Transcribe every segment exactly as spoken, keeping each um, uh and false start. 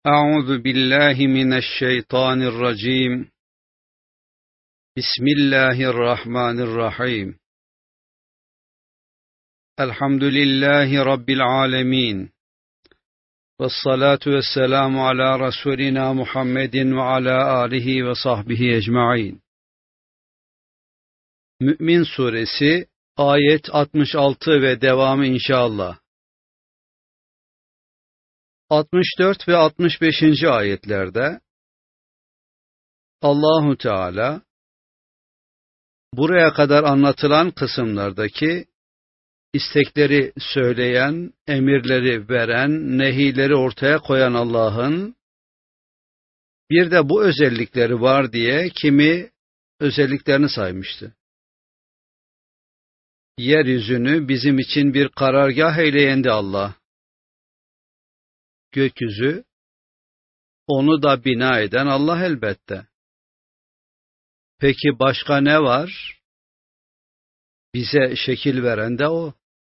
أعوذ بالله من الشيطان الرجيم. بسم الله الرحمن الرحيم. الحمد لله رب العالمين، والصلاة والسلام على رسولنا محمد وعلى آله وصحبه ecmaîn. Mü'min Suresi ayet altmış altı ve devamı inşallah. altmış dört ve altmış beşinci ayetlerde Allahu Teala buraya kadar anlatılan kısımlardaki istekleri söyleyen, emirleri veren, nehileri ortaya koyan Allah'ın bir de bu özellikleri var diye kimi özelliklerini saymıştı. Yeryüzünü bizim için bir karargah eyleyendi Allah. Gökyüzü, onu da bina eden Allah elbette. Peki başka ne var? Bize şekil veren de O.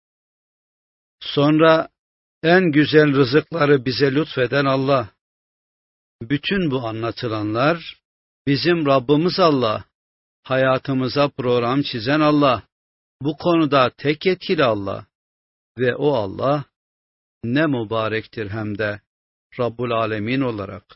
Sonra en güzel rızıkları bize lütfeden Allah. Bütün bu anlatılanlar bizim Rabbimiz Allah. Hayatımıza program çizen Allah. Bu konuda tek yetkili Allah. Ve o Allah ne mübarektir hem de Rabbul Alemin olarak.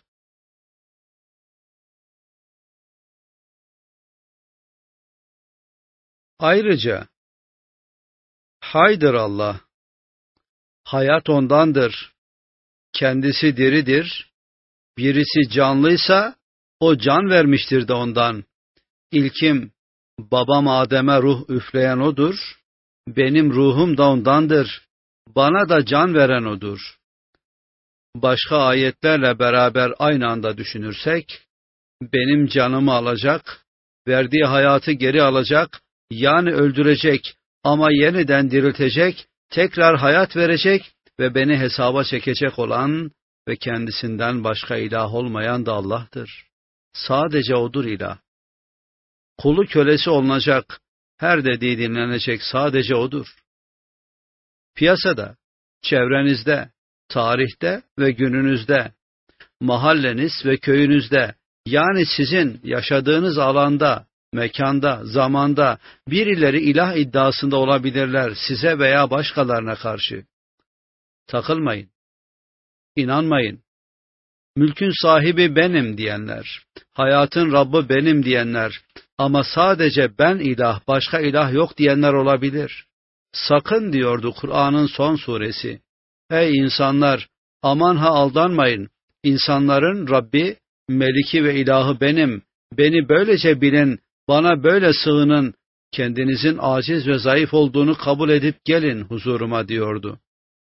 Ayrıca haydır Allah, hayat ondandır, kendisi diridir, birisi canlıysa o can vermiştir de ondan. İlkim, babam Adem'e ruh üfleyen odur, benim ruhum da ondandır, bana da can veren odur. Başka ayetlerle beraber aynı anda düşünürsek, benim canımı alacak, verdiği hayatı geri alacak, yani öldürecek ama yeniden diriltecek, tekrar hayat verecek ve beni hesaba çekecek olan ve kendisinden başka ilah olmayan da Allah'tır. Sadece O'dur ilah. Kulu kölesi olunacak, her dediği dinlenecek sadece O'dur. Piyasada, çevrenizde, tarihte ve gününüzde, mahalleniz ve köyünüzde, yani sizin yaşadığınız alanda, mekanda, zamanda birileri ilah iddiasında olabilirler size veya başkalarına karşı. Takılmayın, inanmayın. Mülkün sahibi benim diyenler, hayatın Rabbi benim diyenler ama sadece ben ilah, başka ilah yok diyenler olabilir. Sakın diyordu Kur'an'ın son suresi. Ey insanlar, aman ha aldanmayın. İnsanların Rabbi, Meliki ve ilahı benim. Beni böylece bilin, bana böyle sığının, kendinizin aciz ve zayıf olduğunu kabul edip gelin huzuruma diyordu.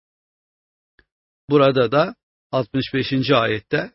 Burada da altmış beşinci ayette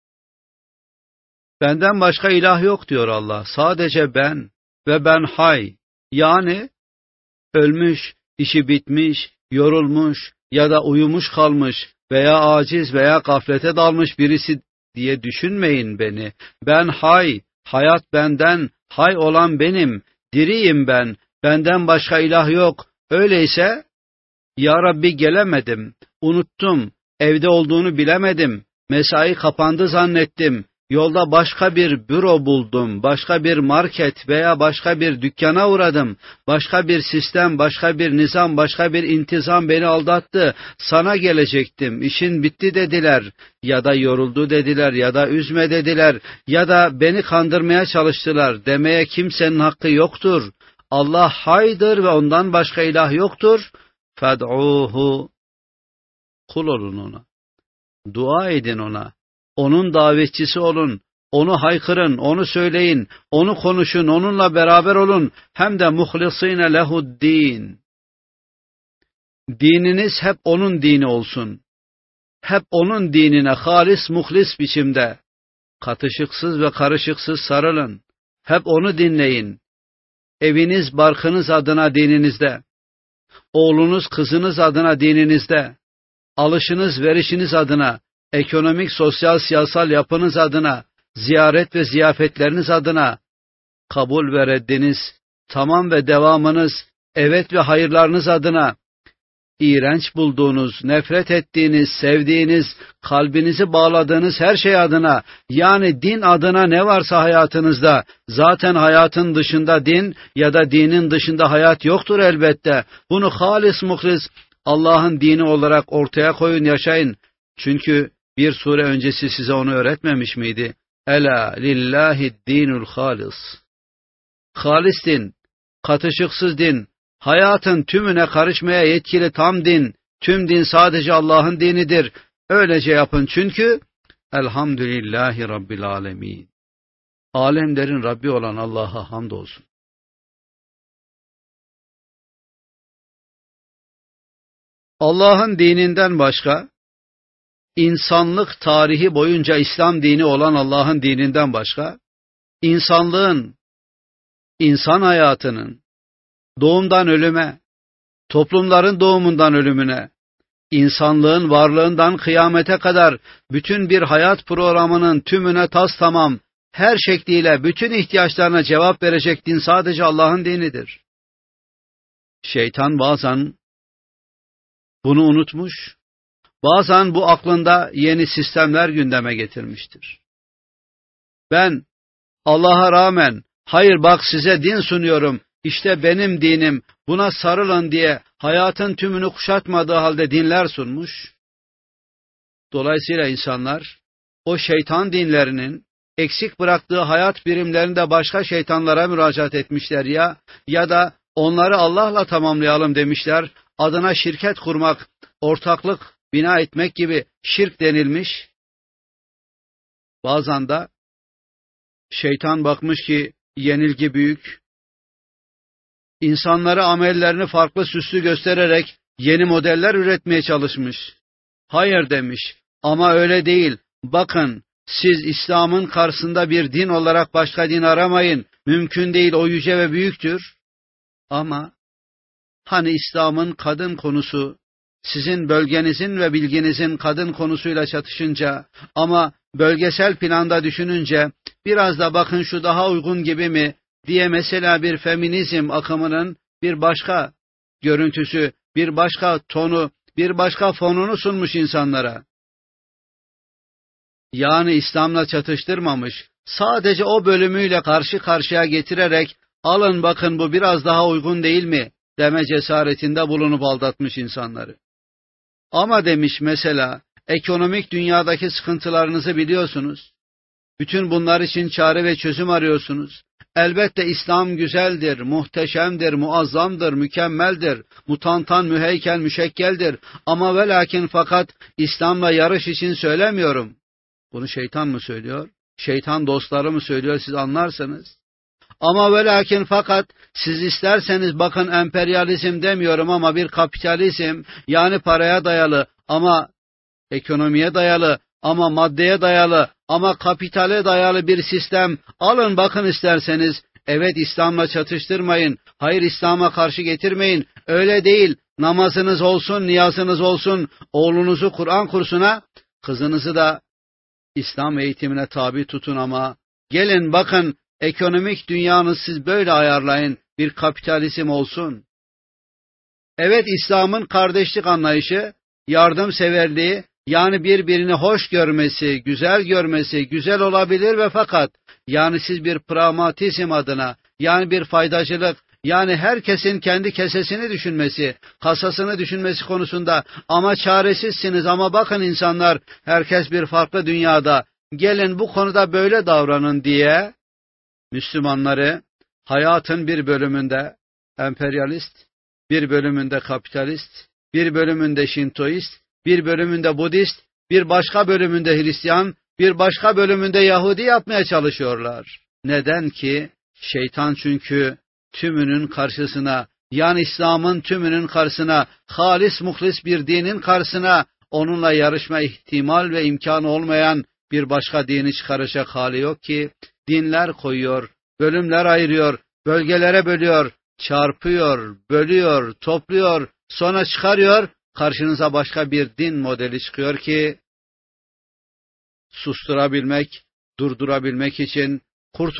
benden başka ilah yok diyor Allah. Sadece ben ve ben hay, yani ölmüş, işi bitmiş, yorulmuş ya da uyumuş kalmış veya aciz veya gaflete dalmış birisi diye düşünmeyin beni. Ben hay, hayat benden, hay olan benim, diriyim ben, benden başka ilah yok. Öyleyse, Ya Rabbi gelemedim, unuttum, evde olduğunu bilemedim, mesai kapandı zannettim, yolda başka bir büro buldum, başka bir market veya başka bir dükkana uğradım, başka bir sistem, başka bir nizam, başka bir intizam beni aldattı, sana gelecektim, işin bitti dediler, ya da yoruldu dediler, ya da üzme dediler, ya da beni kandırmaya çalıştılar demeye kimsenin hakkı yoktur. Allah haydır ve ondan başka ilah yoktur. Fed'uhu, kul olun ona, dua edin ona. Onun davetçisi olun, onu haykırın, onu söyleyin, onu konuşun, onunla beraber olun, hem de muhlisine lehu'd-din. Dininiz hep onun dini olsun. Hep onun dinine halis muhlis biçimde, katışıksız ve karışıksız sarılın. Hep onu dinleyin. Eviniz, barkınız adına dininizde, oğlunuz, kızınız adına dininizde, alışınız, verişiniz adına, ekonomik, sosyal, siyasal yapınız adına, ziyaret ve ziyafetleriniz adına, kabul ve reddiniz, tamam ve devamınız, evet ve hayırlarınız adına, iğrenç bulduğunuz, nefret ettiğiniz, sevdiğiniz, kalbinizi bağladığınız her şey adına, yani din adına ne varsa hayatınızda, zaten hayatın dışında din ya da dinin dışında hayat yoktur elbette. Bunu halis muhlis Allah'ın dini olarak ortaya koyun, yaşayın. Çünkü bir sure öncesi size onu öğretmemiş miydi? Ela lillahi dinul halis. Halis din, katışıksız din, hayatın tümüne karışmaya yetkili tam din, tüm din sadece Allah'ın dinidir. Öylece yapın çünkü elhamdülillahi rabbil alemin. Alemlerin Rabbi olan Allah'a hamdolsun. Allah'ın dininden başka, insanlık tarihi boyunca İslam dini olan Allah'ın dininden başka, insanlığın, insan hayatının, doğumdan ölüme, toplumların doğumundan ölümüne, insanlığın varlığından kıyamete kadar bütün bir hayat programının tümüne tas tamam, her şekliyle bütün ihtiyaçlarına cevap verecek din sadece Allah'ın dinidir. Şeytan bazen bunu unutmuş, bazen bu aklında yeni sistemler gündeme getirmiştir. Ben Allah'a rağmen, hayır bak size din sunuyorum, İşte benim dinim, buna sarılın diye hayatın tümünü kuşatmadığı halde dinler sunmuş. Dolayısıyla insanlar o şeytan dinlerinin eksik bıraktığı hayat birimlerinde başka şeytanlara müracaat etmişler ya ya da onları Allah'la tamamlayalım demişler. Adına şirket kurmak, ortaklık bina etmek gibi şirk denilmiş. Bazen de şeytan bakmış ki yenilgi büyük. İnsanlara amellerini farklı süslü göstererek yeni modeller üretmeye çalışmış. Hayır demiş ama öyle değil. Bakın siz İslam'ın karşısında bir din olarak başka din aramayın. Mümkün değil, o yüce ve büyüktür. Ama hani İslam'ın kadın konusu sizin bölgenizin ve bilginizin kadın konusuyla çatışınca ama bölgesel planda düşününce biraz da bakın şu daha uygun gibi mi diye mesela bir feminizm akımının bir başka görüntüsü, bir başka tonu, bir başka fonunu sunmuş insanlara. Yani İslam'la çatıştırmamış, sadece o bölümüyle karşı karşıya getirerek alın bakın bu biraz daha uygun değil mi deme cesaretinde bulunup aldatmış insanları. Ama demiş mesela ekonomik dünyadaki sıkıntılarınızı biliyorsunuz. Bütün bunlar için çare ve çözüm arıyorsunuz. Elbette İslam güzeldir, muhteşemdir, muazzamdır, mükemmeldir, mutantan, müheykel, müşekkeldir. Ama ve lakin fakat İslam'la yarış için söylemiyorum. Bunu şeytan mı söylüyor? Şeytan dostları mı söylüyor, siz anlarsınız. Ama ve lakin fakat siz isterseniz bakın emperyalizm demiyorum ama bir kapitalizm, yani paraya dayalı ama ekonomiye dayalı ama maddeye dayalı ama kapitale dayalı bir sistem alın bakın isterseniz. Evet, İslam'la çatıştırmayın. Hayır, İslam'a karşı getirmeyin. Öyle değil. Namazınız olsun, niyazınız olsun. Oğlunuzu Kur'an kursuna, kızınızı da İslam eğitimine tabi tutun ama gelin bakın ekonomik dünyanı siz böyle ayarlayın. Bir kapitalizm olsun. Evet, İslam'ın kardeşlik anlayışı, yardımseverliği, yani birbirini hoş görmesi, güzel görmesi, güzel olabilir ve fakat yani siz bir pragmatizm adına, yani bir faydacılık, yani herkesin kendi kesesini düşünmesi, kasasını düşünmesi konusunda ama çaresizsiniz ama bakın insanlar herkes bir farklı dünyada, gelin bu konuda böyle davranın diye Müslümanları hayatın bir bölümünde emperyalist, bir bölümünde kapitalist, bir bölümünde Şintoist, bir bölümünde Budist, bir başka bölümünde Hristiyan, bir başka bölümünde Yahudi yapmaya çalışıyorlar. Neden ki? Şeytan çünkü tümünün karşısına, yani İslam'ın tümünün karşısına, halis muhlis bir dinin karşısına onunla yarışma ihtimal ve imkanı olmayan bir başka dini çıkaracak hali yok ki, dinler koyuyor, bölümler ayırıyor, bölgelere bölüyor, çarpıyor, bölüyor, topluyor, sonra çıkarıyor, karşınıza başka bir din modeli çıkıyor ki, susturabilmek, durdurabilmek için,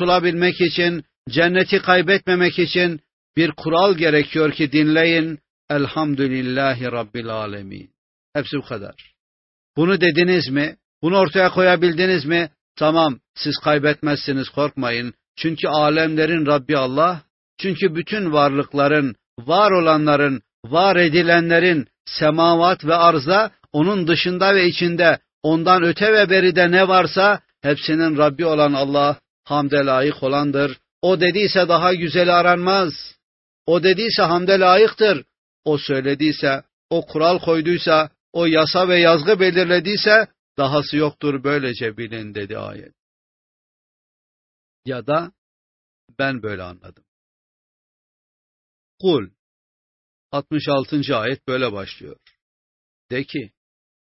kurtulabilmek için, cenneti kaybetmemek için bir kural gerekiyor ki dinleyin. Elhamdülillahi Rabbil alemin. Hepsi bu kadar. Bunu dediniz mi? Bunu ortaya koyabildiniz mi? Tamam, siz kaybetmezsiniz, korkmayın. Çünkü alemlerin Rabbi Allah, çünkü bütün varlıkların, var olanların, var edilenlerin, semavat ve arzda, onun dışında ve içinde, ondan öte ve beride ne varsa, hepsinin Rabbi olan Allah, hamde layık olandır. O dediyse daha güzeli aranmaz. O dediyse hamde layıktır. O söylediyse, o kural koyduysa, o yasa ve yazgı belirlediyse, dahası yoktur, böylece bilin dedi ayet. Ya da ben böyle anladım. Kul, altmış altıncı ayet böyle başlıyor. De ki,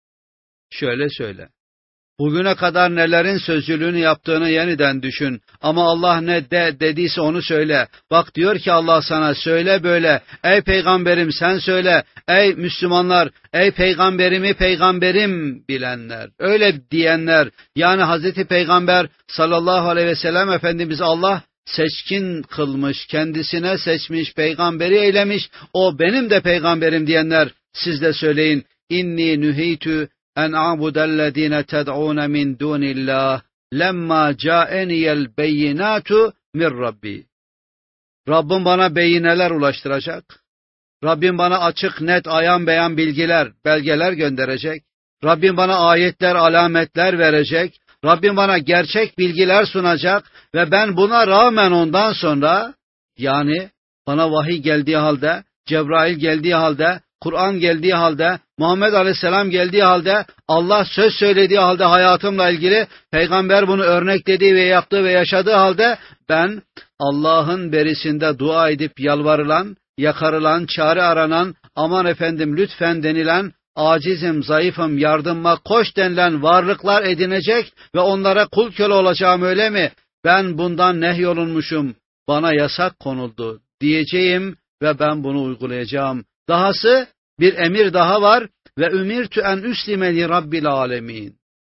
şöyle söyle. Bugüne kadar nelerin sözcülüğünü yaptığını yeniden düşün. Ama Allah ne de dediyse onu söyle. Bak diyor ki Allah sana, söyle böyle. Ey peygamberim sen söyle. Ey Müslümanlar, ey peygamberimi peygamberim bilenler. Öyle diyenler. Yani Hazreti Peygamber sallallahu aleyhi ve sellem Efendimiz Allah seçkin kılmış, kendisine seçmiş, peygamberi eylemiş. O benim de peygamberim diyenler, siz de söyleyin. İnni nüheytü en a'budellezine ted'un min dunillah lemma ca'eniyel beyinatu min Rabbi. Rabbim bana beyineler ulaştıracak. Rabbim bana açık, net, ayan beyan bilgiler, belgeler gönderecek. Rabbim bana ayetler, alametler verecek. Rabbim bana gerçek bilgiler sunacak ve ben buna rağmen ondan sonra, yani bana vahiy geldiği halde, Cebrail geldiği halde, Kur'an geldiği halde, Muhammed Aleyhisselam geldiği halde, Allah söz söylediği halde hayatımla ilgili, peygamber bunu örneklediği ve yaptığı ve yaşadığı halde, ben Allah'ın berisinde dua edip yalvarılan, yakarılan, çare aranan, aman efendim lütfen denilen, acizim, zayıfım, yardımma koş denilen varlıklar edinecek ve onlara kul köle olacağım, öyle mi? Ben bundan nehyolunmuşum, bana yasak konuldu diyeceğim ve ben bunu uygulayacağım. Dahası bir emir daha var ve ümirtü en üslime li rabbil alemin.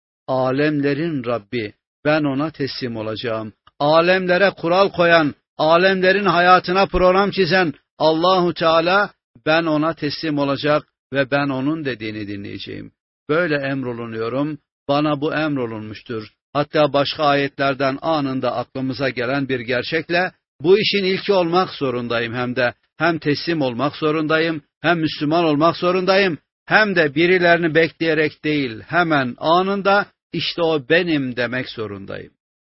Alemlerin Rabbi, ben ona teslim olacağım. Alemlere kural koyan, alemlerin hayatına program çizen Allahu Teala, ben ona teslim olacak ve ben onun dediğini dinleyeceğim. Böyle emrolunuyorum, bana bu emrolunmuştur. Hatta başka ayetlerden anında aklımıza gelen bir gerçekle, bu işin ilki olmak zorundayım hem de. Hem teslim olmak zorundayım, hem Müslüman olmak zorundayım, hem de birilerini bekleyerek değil, hemen anında işte o benim demek zorundayım.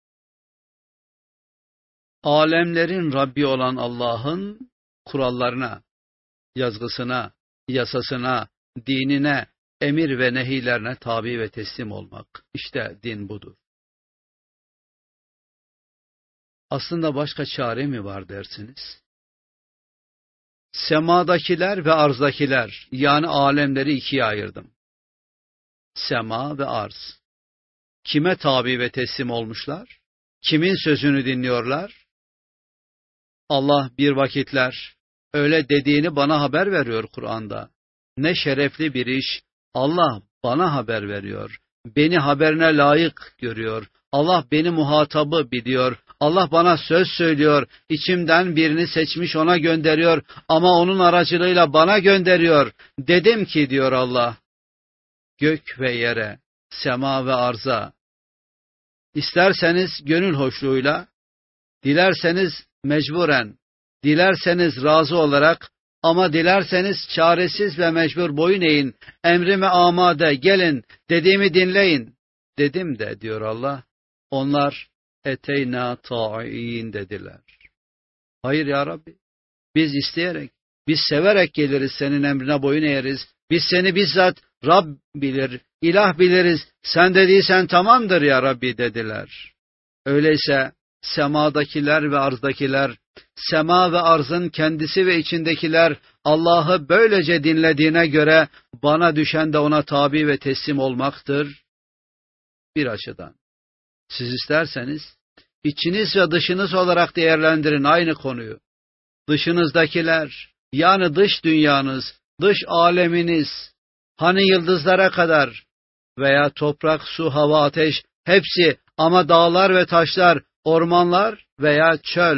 Alemlerin Rabbi olan Allah'ın kurallarına, yazgısına, yasasına, dinine, emir ve nehilerine tabi ve teslim olmak. İşte din budur. Aslında başka çare mi var dersiniz? Semadakiler ve arzdakiler, yani alemleri ikiye ayırdım. Sema ve arz. Kime tabi ve teslim olmuşlar? Kimin sözünü dinliyorlar? Allah bir vakitler öyle dediğini bana haber veriyor Kur'an'da. Ne şerefli bir iş, Allah bana haber veriyor. Beni haberine layık görüyor. Allah beni muhatabı biliyor. Allah bana söz söylüyor. İçimden birini seçmiş ona gönderiyor. Ama onun aracılığıyla bana gönderiyor. Dedim ki diyor Allah, gök ve yere, sema ve arza, İsterseniz gönül hoşluğuyla, dilerseniz mecburen, dilerseniz razı olarak, ama dilerseniz çaresiz ve mecbur boyun eğin, emrime amade, gelin, dediğimi dinleyin. Dedim de diyor Allah, onlar eteyna ta'in dediler. Hayır ya Rabbi, biz isteyerek, biz severek geliriz, senin emrine boyun eğeriz. Biz seni bizzat Rab bilir, ilah biliriz, sen dediysen tamamdır ya Rabbi dediler. Öyleyse semadakiler ve arzdakiler, sema ve arzın kendisi ve içindekiler Allah'ı böylece dinlediğine göre bana düşen de ona tabi ve teslim olmaktır. Bir açıdan. Siz isterseniz içiniz ve dışınız olarak değerlendirin aynı konuyu. Dışınızdakiler, yani dış dünyanız, dış aleminiz, hani yıldızlara kadar veya toprak, su, hava, ateş, hepsi, ama dağlar ve taşlar, ormanlar veya çöl,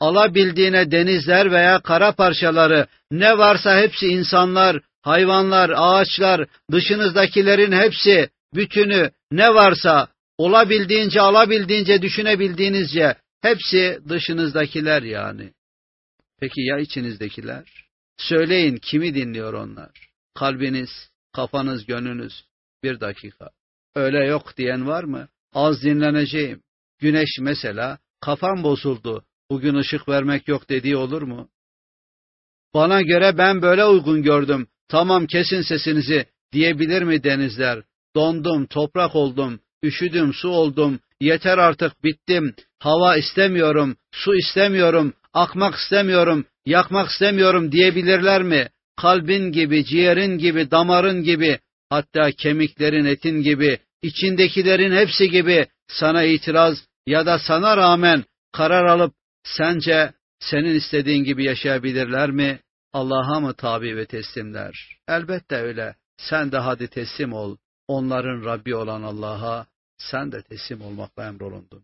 alabildiğine denizler veya kara parçaları, ne varsa hepsi insanlar, hayvanlar, ağaçlar, dışınızdakilerin hepsi, bütünü, ne varsa olabildiğince, alabildiğince, düşünebildiğinizce hepsi dışınızdakiler yani. Peki ya içinizdekiler? Söyleyin, kimi dinliyor onlar? Kalbiniz, kafanız, gönlünüz. Bir dakika. Öyle yok diyen var mı? Az dinleneceğim. Güneş mesela, kafam bozuldu, bugün ışık vermek yok dediği olur mu? Bana göre ben böyle uygun gördüm, tamam kesin sesinizi diyebilir mi denizler? Dondum, toprak oldum, üşüdüm, su oldum, yeter artık, bittim, hava istemiyorum, su istemiyorum, akmak istemiyorum, yakmak istemiyorum diyebilirler mi? Kalbin gibi, ciğerin gibi, damarın gibi, hatta kemiklerin, etin gibi, içindekilerin hepsi gibi sana itiraz ya da sana rağmen karar alıp sence senin istediğin gibi yaşayabilirler mi? Allah'a mı tabi ve teslimler? Elbette öyle. Sen de hadi teslim ol. Onların Rabbi olan Allah'a sen de teslim olmakla emrolundun.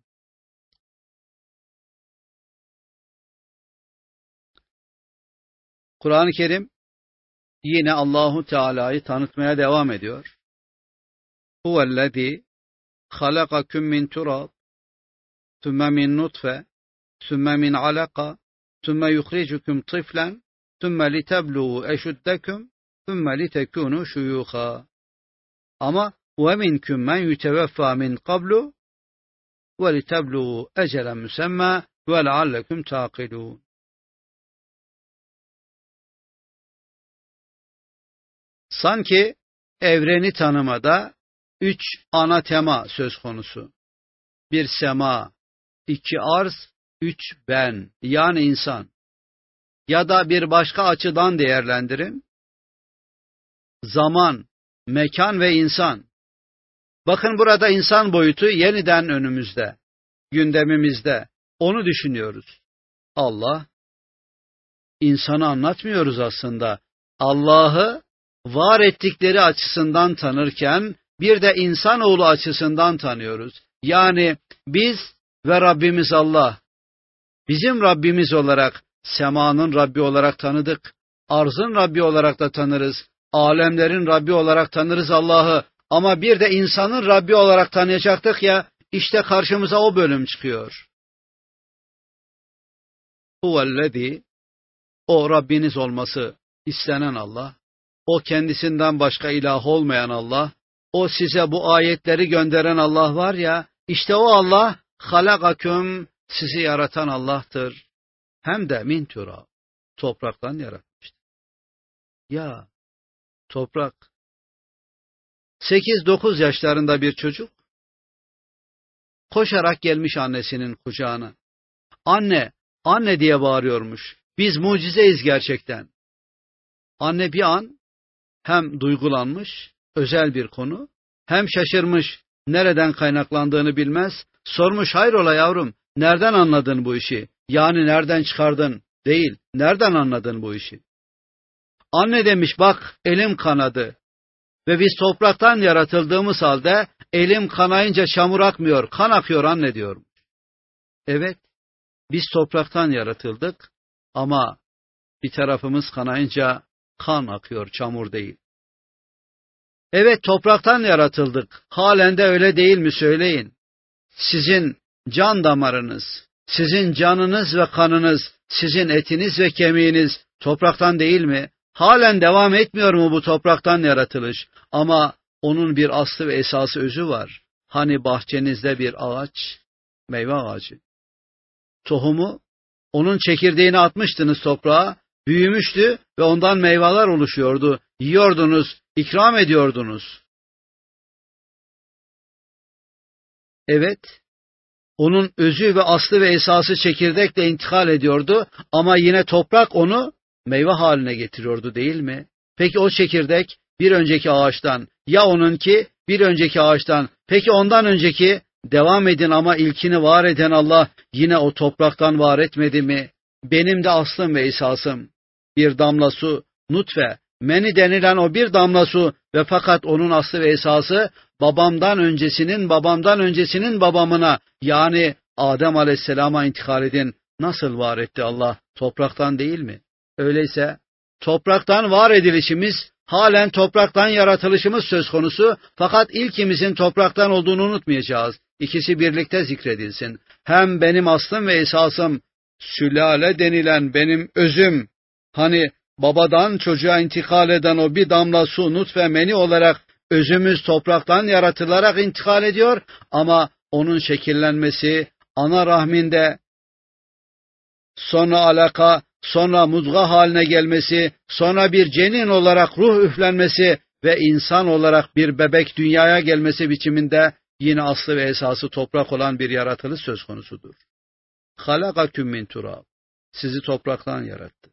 Kur'an-ı Kerim yine Allahu Teala'yı tanıtmaya devam ediyor. Huvellezî halakakum min turab, thumme min nutfe, thumme min alaka, thumme yukhrijukum tiflen, thumme litebluğu eşuddekum, thumme litekûnû şuyûhâ. Ama ve minküm men yuteveffâ min qablu ve litebluğu ecelen müsemmâ ve leallekum tâkilûn. Sanki evreni tanımada üç ana tema söz konusu. Bir sema, iki arz, üç ben, yani insan. Ya da bir başka açıdan değerlendirin. Zaman, mekan ve insan. Bakın burada insan boyutu yeniden önümüzde, gündemimizde. Onu düşünüyoruz. Allah, insanı anlatmıyoruz aslında. Allah'ı var ettikleri açısından tanırken bir de insanoğlu açısından tanıyoruz. Yani biz ve Rabbimiz Allah. Bizim Rabbimiz olarak, semanın Rabbi olarak tanıdık. Arzın Rabbi olarak da tanırız. Alemlerin Rabbi olarak tanırız Allah'ı. Ama bir de insanın Rabbi olarak tanıyacaktık ya, işte karşımıza o bölüm çıkıyor. Huvellezî, o Rabbiniz olması istenen Allah, o kendisinden başka ilah olmayan Allah, o size bu ayetleri gönderen Allah var ya, işte o Allah, halakaküm, sizi yaratan Allah'tır. Hem de min turab, topraktan yaratmıştır. Ya, toprak. Sekiz dokuz yaşlarında bir çocuk, koşarak gelmiş annesinin kucağına. Anne, anne diye bağırıyormuş. Biz mucizeyiz gerçekten. Anne bir an hem duygulanmış, özel bir konu, hem şaşırmış, nereden kaynaklandığını bilmez. Sormuş, hayrola yavrum, nereden anladın bu işi? Yani nereden çıkardın? Değil, nereden anladın bu işi? Anne demiş, bak elim kanadı. Ve biz topraktan yaratıldığımız halde elim kanayınca çamur akmıyor, kan akıyor anne diyorum. Evet, biz topraktan yaratıldık ama bir tarafımız kanayınca kan akıyor, çamur değil. Evet, topraktan yaratıldık. Halen de öyle değil mi söyleyin? Sizin can damarınız, sizin canınız ve kanınız, sizin etiniz ve kemiğiniz topraktan değil mi? Halen devam etmiyor mu bu topraktan yaratılış? Ama onun bir aslı ve esası, özü var. Hani bahçenizde bir ağaç, meyve ağacı. Tohumu, onun çekirdeğini atmıştınız toprağa, büyümüştü ve ondan meyveler oluşuyordu. Yiyordunuz, ikram ediyordunuz. Evet, onun özü ve aslı ve esası çekirdekle intikal ediyordu ama yine toprak onu meyve haline getiriyordu değil mi? Peki o çekirdek bir önceki ağaçtan, ya onunki bir önceki ağaçtan, peki ondan önceki? Devam edin ama ilkini var eden Allah yine o topraktan var etmedi mi? Benim de aslım ve esasım. Bir damla su, nutfe, meni denilen o bir damla su ve fakat onun aslı ve esası babamdan öncesinin babamdan öncesinin babamına, yani Adem Aleyhisselam'a intikal edin. nasıl var etti Allah? Topraktan değil mi? Öyleyse topraktan var edilişimiz, halen topraktan yaratılışımız söz konusu, fakat ilkimizin topraktan olduğunu unutmayacağız. İkisi birlikte zikredilsin. Hem benim aslım ve esasım, sülale denilen benim özüm, hani babadan çocuğa intikal eden o bir damla su, nutfe, meni olarak özümüz topraktan yaratılarak intikal ediyor, ama onun şekillenmesi ana rahminde, sonra alaka, sonra mudga haline gelmesi, sonra bir cenin olarak ruh üflenmesi ve insan olarak bir bebek dünyaya gelmesi biçiminde yine aslı ve esası toprak olan bir yaratılış söz konusudur. Halakaküm min turab. Sizi topraktan yarattı.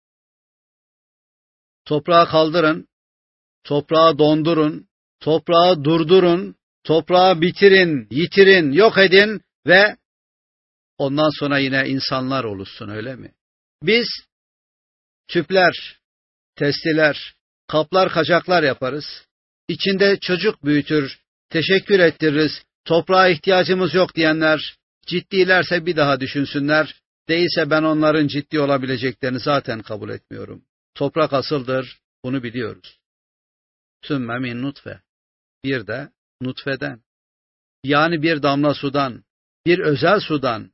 Toprağı kaldırın, toprağı dondurun, toprağı durdurun, toprağı bitirin, yitirin, yok edin ve ondan sonra yine insanlar oluşsun, öyle mi? Biz tüpler, testiler, kaplar, kaçaklar yaparız. İçinde çocuk büyütür, teşekkür ettiririz. Toprağa ihtiyacımız yok diyenler, ciddilerse bir daha düşünsünler. Değilse ben onların ciddi olabileceklerini zaten kabul etmiyorum. Toprak asıldır, bunu biliyoruz. Sümme min nutfe. Bir de nutfeden. Yani bir damla sudan, bir özel sudan,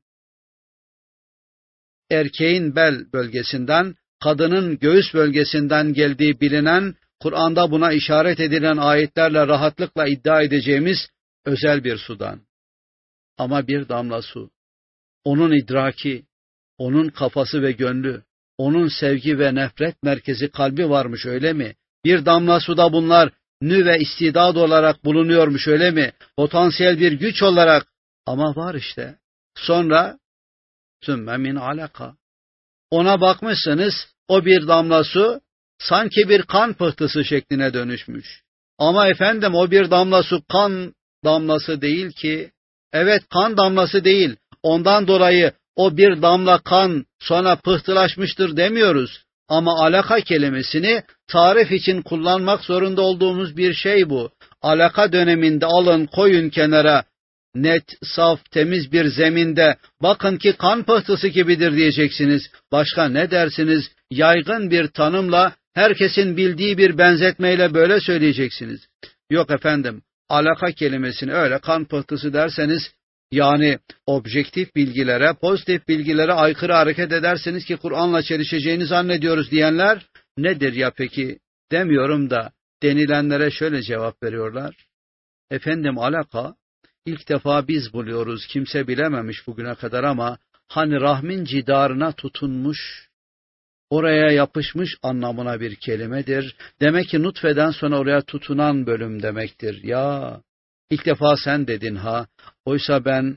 erkeğin bel bölgesinden, kadının göğüs bölgesinden geldiği bilinen, Kur'an'da buna işaret edilen ayetlerle rahatlıkla iddia edeceğimiz özel bir sudan. Ama bir damla su, onun idraki, onun kafası ve gönlü, onun sevgi ve nefret merkezi, kalbi varmış, öyle mi? Bir damla suda bunlar nü ve istidad olarak bulunuyormuş, öyle mi? Potansiyel bir güç olarak, ama var işte. Sonra sümme min alaka. Ona bakmışsınız, o bir damla su sanki bir kan pıhtısı şekline dönüşmüş. Ama efendim o bir damla su kan damlası değil ki. Evet, kan damlası değil. Ondan dolayı o bir damla kan sonra pıhtılaşmıştır demiyoruz. Ama alaka kelimesini tarif için kullanmak zorunda olduğumuz bir şey bu. Alaka döneminde alın, koyun kenara, net, saf, temiz bir zeminde, bakın ki kan pıhtısı gibidir diyeceksiniz. Başka ne dersiniz? Yaygın bir tanımla, herkesin bildiği bir benzetmeyle böyle söyleyeceksiniz. Yok efendim, alaka kelimesini öyle kan pıhtısı derseniz, yani objektif bilgilere, pozitif bilgilere aykırı hareket ederseniz ki Kur'an'la çelişeceğini zannediyoruz diyenler, nedir ya peki demiyorum da, denilenlere şöyle cevap veriyorlar. Efendim alaka, İlk defa biz buluyoruz, kimse bilememiş bugüne kadar, ama hani rahmin cidarına tutunmuş, oraya yapışmış anlamına bir kelimedir. Demek ki nutfeden sonra oraya tutunan bölüm demektir. Ya ilk defa sen dedin ha, oysa ben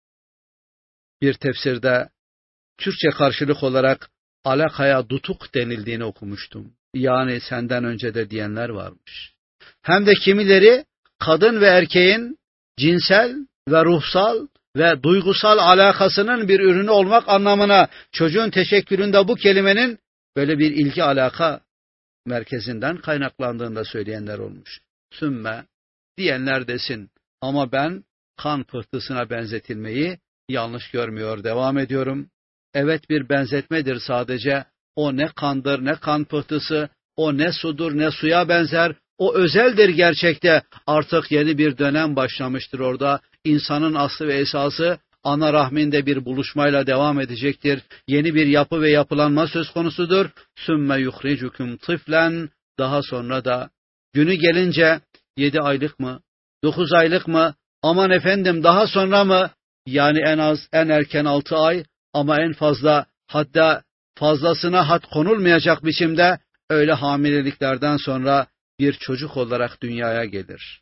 bir tefsirde Türkçe karşılık olarak alakaya dutuk denildiğini okumuştum. Yani senden önce de diyenler varmış. Hem de kimileri kadın ve erkeğin cinsel ve ruhsal ve duygusal alakasının bir ürünü olmak anlamına, çocuğun teşekküründe bu kelimenin böyle bir ilgi alaka merkezinden kaynaklandığını da söyleyenler olmuş. Sümme diyenler desin, ama ben kan pıhtısına benzetilmeyi yanlış görmüyor, devam ediyorum. Evet, bir benzetmedir sadece. O ne kandır, ne kan pıhtısı, o ne sudur, ne suya benzer. O özeldir gerçekte. Artık yeni bir dönem başlamıştır orada. İnsanın aslı ve esası ana rahminde bir buluşmayla devam edecektir. Yeni bir yapı ve yapılanma söz konusudur. Sümme yuhricukum tiflen. Daha sonra da günü gelince yedi aylık mı, dokuz aylık mı, aman efendim daha sonra mı? Yani en az, en erken altı ay, ama en fazla, hatta fazlasına had konulmayacak biçimde öyle hamileliklerden sonra bir çocuk olarak dünyaya gelir.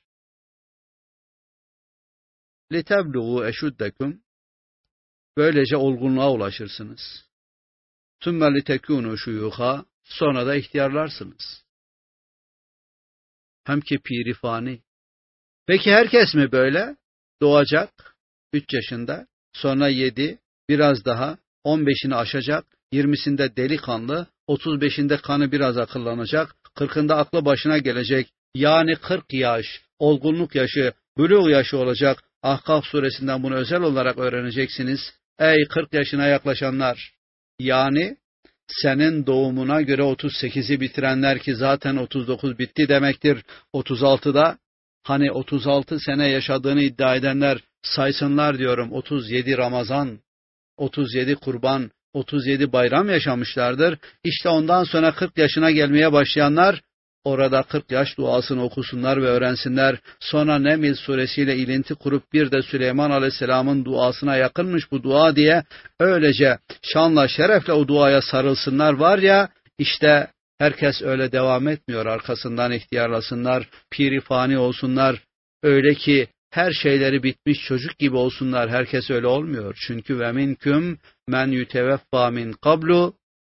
لِتَبْلُغُوا اَشُدَّكُمْ. Böylece olgunluğa ulaşırsınız. ثُمَّ لِتَكُونُوا شُيُوخًا. Sonra da ihtiyarlarsınız. Hem ki pirifani. Peki herkes mi böyle? Doğacak üç yaşında, sonra yedi, biraz daha, on beşini aşacak, yirmisinde delikanlı, otuz beşinde kanı biraz akıllanacak, kırkında aklı başına gelecek. Yani kırk yaş, olgunluk yaşı, buluğ yaşı olacak. Ahkaf suresinden bunu özel olarak öğreneceksiniz. Ey kırk yaşına yaklaşanlar! Yani senin doğumuna göre otuz sekizi bitirenler ki zaten otuz dokuz bitti demektir. otuz altıda hani otuz altı sene yaşadığını iddia edenler saysınlar diyorum. otuz yedi Ramazan, otuz yedi kurban, otuz yedi bayram yaşamışlardır. İşte ondan sonra kırk yaşına gelmeye başlayanlar orada kırk yaş duasını okusunlar ve öğrensinler. Sonra Neml suresiyle ilinti kurup bir de Süleyman Aleyhisselam'ın duasına yakınmış bu dua diye öylece şanla şerefle o duaya sarılsınlar var ya, işte herkes öyle devam etmiyor, arkasından ihtiyarlasınlar, piri fani olsunlar, öyle ki her şeyleri bitmiş çocuk gibi olsunlar. Herkes öyle olmuyor. Çünkü ve minküm men yuteveffa min kablu,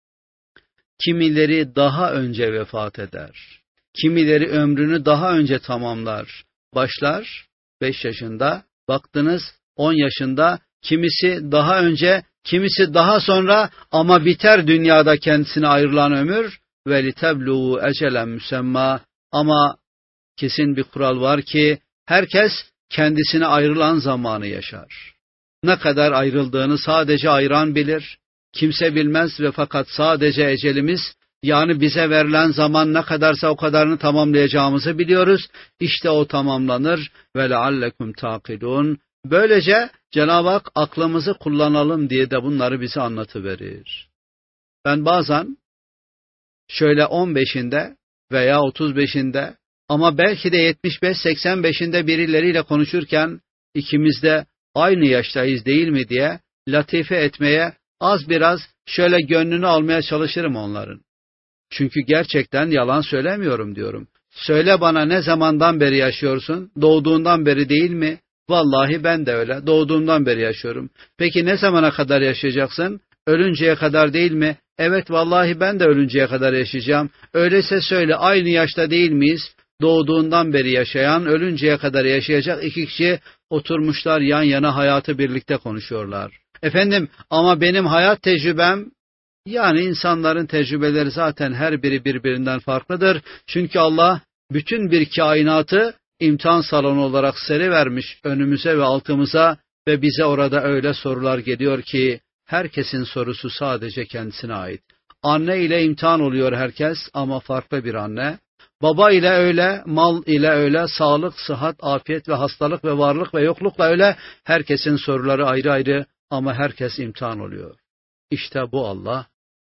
kimileri daha önce vefat eder. Kimileri ömrünü daha önce tamamlar. Başlar beş yaşında, baktınız on yaşında, kimisi daha önce, kimisi daha sonra ama biter dünyada kendisine ayrılan ömür. Ve liteblu ecelen müsemma, ama kesin bir kural var ki herkes kendisine ayrılan zamanı yaşar. Ne kadar ayrıldığını sadece ayıran bilir. Kimse bilmez ve fakat sadece ecelimiz, yani bize verilen zaman ne kadarsa o kadarını tamamlayacağımızı biliyoruz. İşte o tamamlanır. Ve leallekum taqilun. Böylece Cenab-ı Hak aklımızı kullanalım diye de bunları bize anlatıverir. Ben bazen şöyle on beşinde veya otuz beşinde ama belki de yetmiş beş seksen beşinde birileriyle konuşurken ikimiz de aynı yaştayız değil mi diye latife etmeye, az biraz şöyle gönlünü almaya çalışırım onların. Çünkü gerçekten yalan söylemiyorum diyorum. Söyle bana, ne zamandan beri yaşıyorsun? Doğduğundan beri değil mi? Vallahi ben de öyle. Doğduğumdan beri yaşıyorum. Peki ne zamana kadar yaşayacaksın? Ölünceye kadar değil mi? Evet, vallahi ben de ölünceye kadar yaşayacağım. Öyleyse söyle, aynı yaşta değil miyiz? Doğduğundan beri yaşayan, ölünceye kadar yaşayacak iki kişi oturmuşlar yan yana, hayatı birlikte konuşuyorlar. Efendim, ama benim hayat tecrübem, yani insanların tecrübeleri zaten her biri birbirinden farklıdır. Çünkü Allah bütün bir kainatı imtihan salonu olarak serivermiş önümüze ve altımıza ve bize orada öyle sorular geliyor ki herkesin sorusu sadece kendisine ait. Anne ile imtihan oluyor herkes ama farklı bir anne. Baba ile öyle, mal ile öyle, sağlık, sıhhat, afiyet ve hastalık ve varlık ve yoklukla öyle. Herkesin soruları ayrı ayrı ama herkes imtihan oluyor. İşte bu Allah.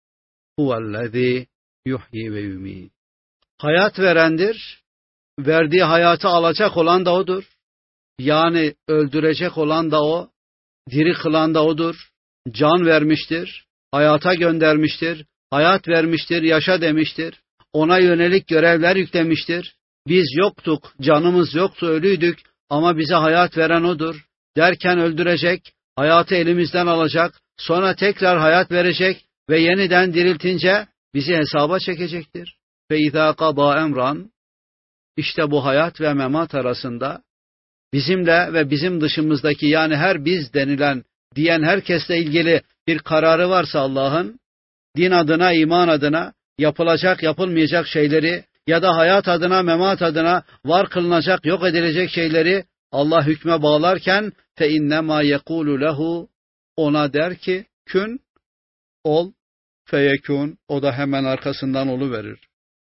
Huvellezî yuhyi ve yumît. Hayat verendir. Verdiği hayatı alacak olan da O'dur. Yani öldürecek olan da O. Diri kılan da O'dur. Can vermiştir. Hayata göndermiştir. Hayat vermiştir. Yaşa demiştir. Ona yönelik görevler yüklemiştir. Biz yoktuk. Canımız yoktu. Ölüydük. Ama bize hayat veren O'dur. Derken öldürecek. Hayatı elimizden alacak. Sonra tekrar hayat verecek. Ve yeniden diriltince bizi hesaba çekecektir. Ve izâ kadâ emran, işte bu hayat ve memat arasında bizimle ve bizim dışımızdaki, yani her biz denilen, diyen herkesle ilgili bir kararı varsa Allah'ın, din adına, iman adına yapılacak, yapılmayacak şeyleri ya da hayat adına, memat adına var kılınacak, yok edilecek şeyleri Allah hükme bağlarken fe innemâ yekûlu lehu, ona der ki kün, ol, feyekûn, o da hemen arkasından oluverir.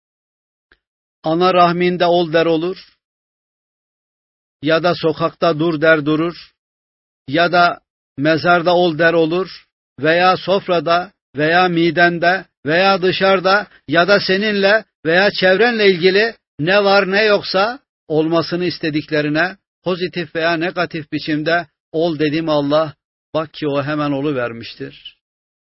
Ana rahminde ol der olur, ya da sokakta dur der durur, ya da mezarda ol der olur, veya sofrada, veya midende, veya dışarıda, ya da seninle veya çevrenle ilgili ne var ne yoksa olmasını istediklerine pozitif veya negatif biçimde ol dedim Allah, bak ki o hemen oluvermiştir.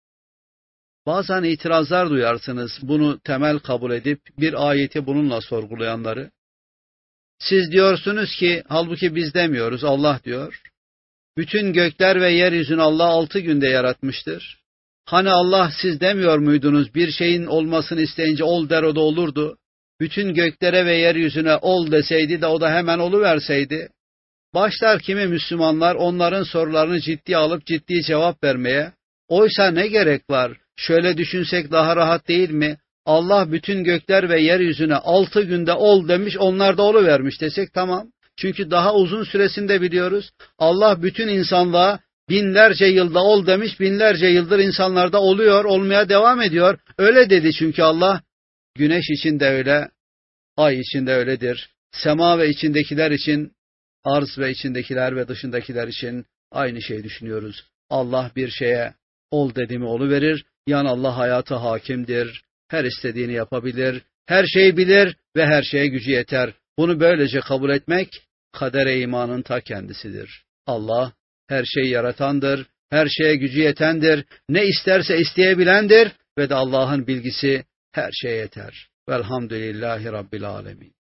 Bazen itirazlar duyarsınız bunu temel kabul edip bir ayeti bununla sorgulayanları. Siz diyorsunuz ki, halbuki biz demiyoruz, Allah diyor. Bütün gökler ve yeryüzünü Allah altı günde yaratmıştır. Hani Allah siz demiyor muydunuz, bir şeyin olmasını isteyince ol der, o da olurdu. Bütün göklere ve yeryüzüne ol deseydi de o da hemen oluverseydi. Başlar kimi Müslümanlar onların sorularını ciddiye alıp ciddi cevap vermeye. Oysa ne gerek var? Şöyle düşünsek daha rahat değil mi? Allah bütün gökler ve yeryüzüne altı günde ol demiş, onlar da oluvermiş desek tamam. Çünkü daha uzun süresinde biliyoruz. Allah bütün insanlığa Binlerce yılda ol demiş, binlerce yıldır insanlarda oluyor, olmaya devam ediyor. Öyle dedi çünkü Allah. Güneş için de öyle, ay için de öyledir. Sema ve içindekiler için, arz ve içindekiler ve dışındakiler için aynı şeyi düşünüyoruz. Allah bir şeye ol dedi mi oluverir. Yani Allah hayata hakimdir. Her istediğini yapabilir. Her şeyi bilir ve her şeye gücü yeter. Bunu böylece kabul etmek kadere imanın ta kendisidir. Allah her şeyi yaratandır. Her şeye gücü yetendir. Ne isterse isteyebilendir ve de Allah'ın bilgisi her şeye yeter. Velhamdülillahi Rabbil alemin.